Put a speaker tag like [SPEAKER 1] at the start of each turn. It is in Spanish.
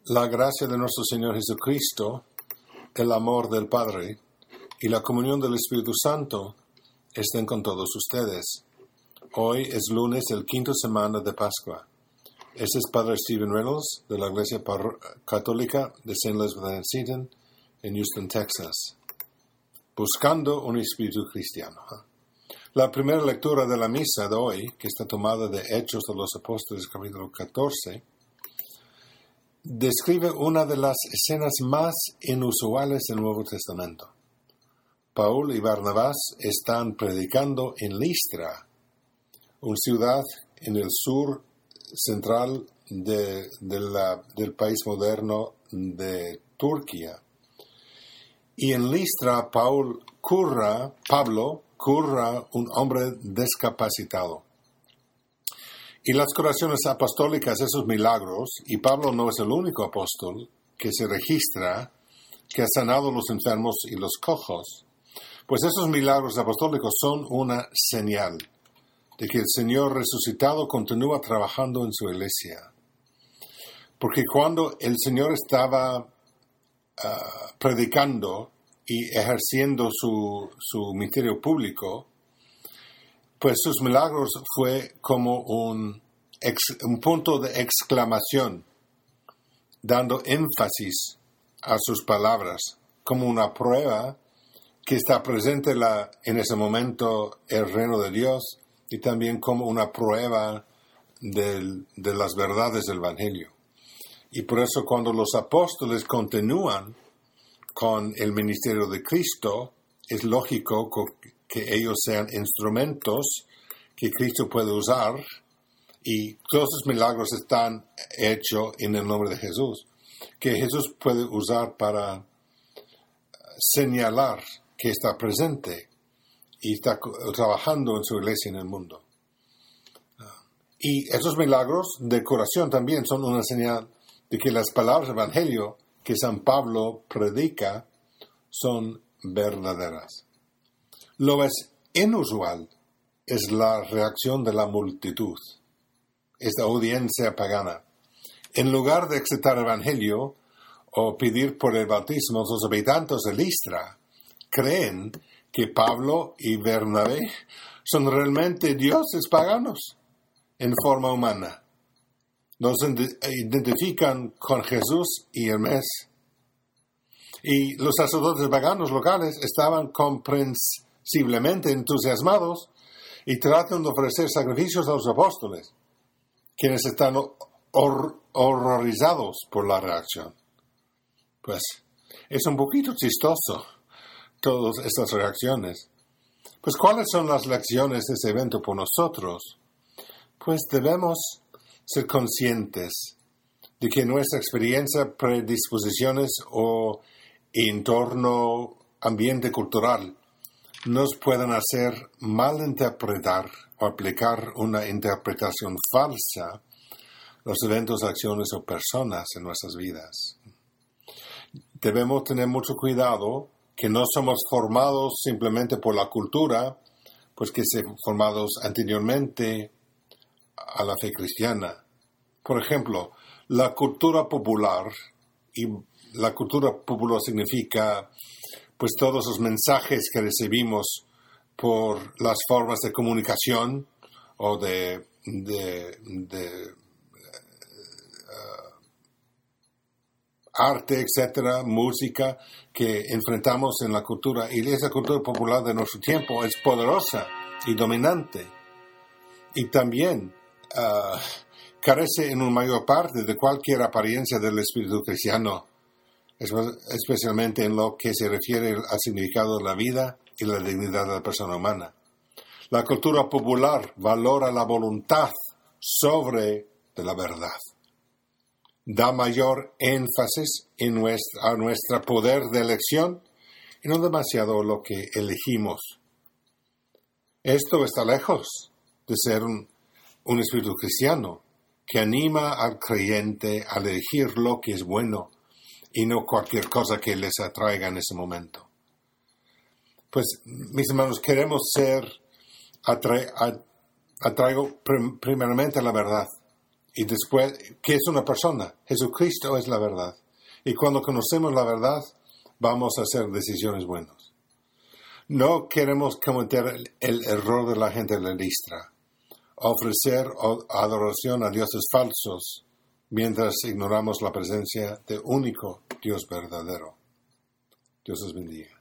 [SPEAKER 1] La gracia de nuestro Señor Jesucristo, el amor del Padre y la comunión del Espíritu Santo estén con todos ustedes. Hoy es lunes, el quinto semana de Pascua. Este es Padre Stephen Reynolds de la Iglesia Católica de St. Elizabeth and Seton en Houston, Texas. Buscando un espíritu cristiano. La primera lectura de la misa de hoy, que está tomada de Hechos de los Apóstoles, capítulo 14, describe una de las escenas más inusuales del Nuevo Testamento. Paul y Barnabás están predicando en Listra, una ciudad en el sur central del país moderno de Turquía. Y en Listra, Pablo cura un hombre discapacitado. Y las curaciones apostólicas, esos milagros, y Pablo no es el único apóstol que se registra que ha sanado a los enfermos y los cojos, pues esos milagros apostólicos son una señal de que el Señor resucitado continúa trabajando en su iglesia. Porque cuando el Señor estaba predicando y ejerciendo su ministerio público, pues sus milagros fue como un punto de exclamación, dando énfasis a sus palabras, como una prueba que está presente en ese momento el reino de Dios y también como una prueba de las verdades del Evangelio. Y por eso cuando los apóstoles continúan con el ministerio de Cristo, es lógico que ellos sean instrumentos que Cristo puede usar y todos los milagros están hechos en el nombre de Jesús, que Jesús puede usar para señalar que está presente y está trabajando en su iglesia en el mundo. Y esos milagros de curación también son una señal de que las palabras del Evangelio que San Pablo predica son verdaderas. Lo es inusual es la reacción de la multitud, esta audiencia pagana. En lugar de aceptar el Evangelio o pedir por el bautismo, los habitantes de Listra creen que Pablo y Bernabé son realmente dioses paganos en forma humana. Nos identifican con Jesús y Hermes. Y los sacerdotes paganos locales estaban comprensiblemente entusiasmados y tratan de ofrecer sacrificios a los apóstoles, quienes están horrorizados por la reacción. Pues es un poquito chistoso todas estas reacciones. Pues ¿cuáles son las lecciones de ese evento por nosotros? Pues debemos ser conscientes de que nuestra experiencia, predisposiciones o entorno, ambiente cultural nos pueden hacer malinterpretar o aplicar una interpretación falsa los eventos, acciones o personas en nuestras vidas. Debemos tener mucho cuidado que no somos formados simplemente por la cultura, pues que se formados anteriormente a la fe cristiana. Por ejemplo, la cultura popular, y la cultura popular significa pues todos los mensajes que recibimos por las formas de comunicación o de arte, etcétera, música que enfrentamos en la cultura. Y esa cultura popular de nuestro tiempo es poderosa y dominante. Y también carece en una mayor parte de cualquier apariencia del espíritu cristiano, especialmente en lo que se refiere al significado de la vida y la dignidad de la persona humana. La cultura popular valora la voluntad sobre la verdad. Da mayor énfasis a nuestro poder de elección y no demasiado lo que elegimos. Esto está lejos de ser un espíritu cristiano que anima al creyente a elegir lo que es bueno y no cualquier cosa que les atraiga en ese momento. Pues, mis hermanos, queremos ser atraigo primeramente a la verdad Y después, ¿qué es una persona? Jesucristo es la verdad. Y cuando conocemos la verdad, vamos a hacer decisiones buenas. No queremos cometer el error de la gente de la Listra, ofrecer adoración a dioses falsos, mientras ignoramos la presencia del único Dios verdadero. Dios los bendiga.